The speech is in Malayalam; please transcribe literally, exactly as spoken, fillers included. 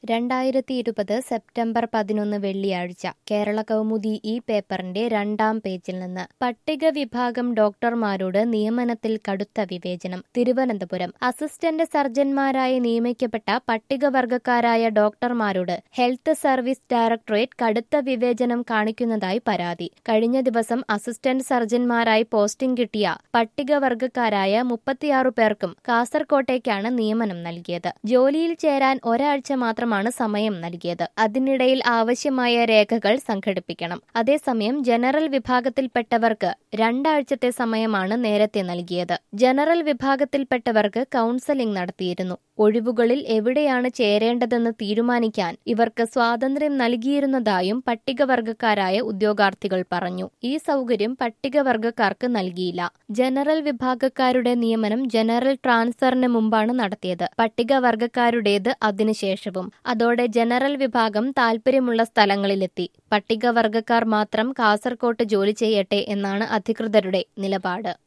രണ്ടായിരത്തി ഇരുപത് സെപ്റ്റംബർ പതിനൊന്ന് വെള്ളിയാഴ്ച കേരള കൗമുദി ഈ പേപ്പറിന്റെ രണ്ടാം പേജിൽ നിന്ന് പട്ടിക വിഭാഗം ഡോക്ടർമാരോട് നിയമനത്തിൽ കടുത്ത വിവേചനം. തിരുവനന്തപുരം അസിസ്റ്റന്റ് സർജൻമാരായി നിയമിക്കപ്പെട്ട പട്ടികവർഗക്കാരായ ഡോക്ടർമാരോട് ഹെൽത്ത് സർവീസ് ഡയറക്ടറേറ്റ് കടുത്ത വിവേചനം കാണിക്കുന്നതായി പരാതി. കഴിഞ്ഞ ദിവസം അസിസ്റ്റന്റ് സർജൻമാരായി പോസ്റ്റിംഗ് കിട്ടിയ പട്ടികവർഗക്കാരായ മുപ്പത്തിയാറു പേർക്കും കാസർകോട്ടേക്കാണ് നിയമനം നൽകിയത്. ജോലിയിൽ ചേരാൻ ഒരാഴ്ച മാത്രം സമയം നൽകിയത്. അതിനിടയിൽ ആവശ്യമായ രേഖകൾ സംഘടിപ്പിക്കണം. അതേസമയം ജനറൽ വിഭാഗത്തിൽപ്പെട്ടവർക്ക് രണ്ടാഴ്ചത്തെ സമയമാണ് നേരത്തെ നൽകിയത്. ജനറൽ വിഭാഗത്തിൽപ്പെട്ടവർക്ക് കൌൺസലിംഗ് നടത്തിയിരുന്നു. ഒഴിവുകളിൽ എവിടെയാണ് ചേരേണ്ടതെന്ന് തീരുമാനിക്കാൻ ഇവർക്ക് സ്വാതന്ത്ര്യം നൽകിയിരുന്നതായും പട്ടികവർഗക്കാരായ ഉദ്യോഗാർത്ഥികൾ പറഞ്ഞു. ഈ സൗകര്യം പട്ടികവർഗക്കാർക്ക് നൽകിയില്ല. ജനറൽ വിഭാഗക്കാരുടെ നിയമനം ജനറൽ ട്രാൻസ്ഫറിന് മുമ്പാണ് നടത്തിയത്. പട്ടികവർഗക്കാരുടേത് അതിനുശേഷവും. അതോടെ ജനറൽ വിഭാഗം താൽപര്യമുള്ള സ്ഥലങ്ങളിലെത്തി. പട്ടികവർഗക്കാർ മാത്രം കാസർകോട്ട് ജോലി ചെയ്യട്ടെ എന്നാണ് അധികൃതരുടെ നിലപാട്.